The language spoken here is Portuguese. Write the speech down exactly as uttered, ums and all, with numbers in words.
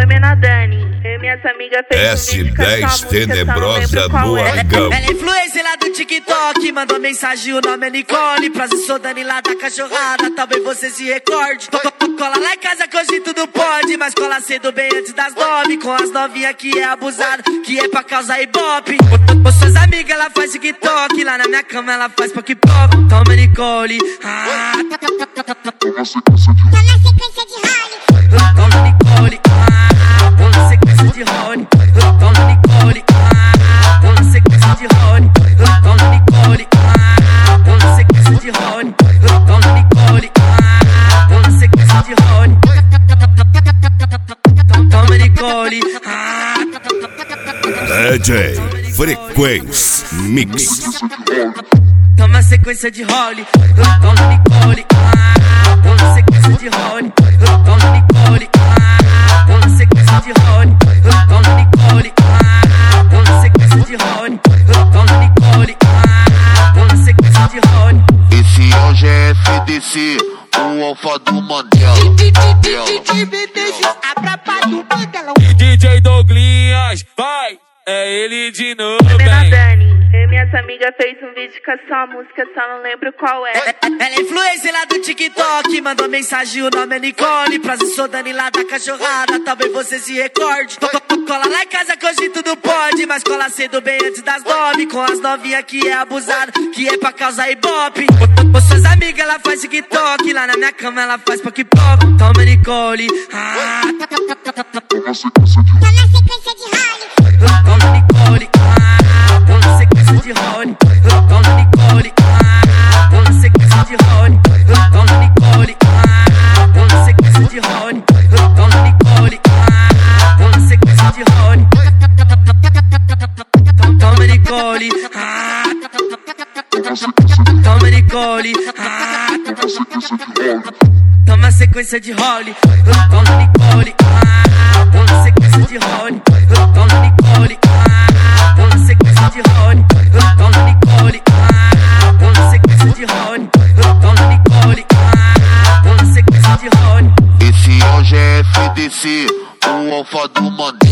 Oi, Mena Dani, eu e minhas amigas fez S dez Tenebrosa no Argão. Ela é influência lá do TikTok, mandou mensagem, o nome é Nicole. Prazer, sou Dani lá da cachorrada, talvez você se recorde. Cola lá em casa que hoje tudo pode, mas cola cedo bem antes das nove. Com as novinhas que é abusada, que é pra causar ibope. Com suas amigas ela faz TikTok, lá na minha cama ela faz pop pop. Toma Nicole, ah. Toma sequência de Holly. Toma Nicole, ah. Toma sequência de Holly. Toma Nicole, ah. Toma sequência de Holly. Toma Nicole, ah. Toma sequência de Holly. Toma Nicole, ah. Toma sequência de Holly. Toma Nicole, ah. D J Frequência Mix. Toma sequência de Holly. Toma Nicole, ah. Toma sequência de Holly. Toma Nicole, ah. Toma sequência de Holly. Toma Nicole, ah. Toma sequência de Holly. Toma Nicole, ah. Toma sequência de Holly. Esse hoje é F D C, o alfa do Mandela. D J Douglinhas, vai, é ele de novo, Mena bem. Dani, eu e minhas amigas fez um vídeo com essa música, só não lembro qual é. Ela é influência lá do TikTok, mandou mensagem, o nome é Nicole. Prazer, sou Dani lá da cachorrada, talvez você se recorde. Cola lá em casa que hoje tudo pode, mas cola cedo bem antes das nove. Com as novinhas que é abusada, que é pra causar ibope. Com suas amigas ela faz TikTok, lá na minha cama ela faz pop pop. Toma Nicole, ah. Toma sequência de Holly. Toma Nicole, ah. Toma sequência de Holly. Toma Nicole, ah. Toma sequência de Holly. Toma Nicole, ah. Toma sequência de Holly. Toma Nicole, ah. Toma sequência de Holly. Toma Nicole, ah. Toma Nicole, ah. Toma sequência de Holly. Toma Nicole, ah. Toma sequência de Holly. Toma Nicole, ah. Toma sequência de Holly. Toma Nicole, ah. Toma sequência de Holly. Toma Nicole, ah. Toma sequência de Holly. Esse hoje é F D C, o alfa do Mandela.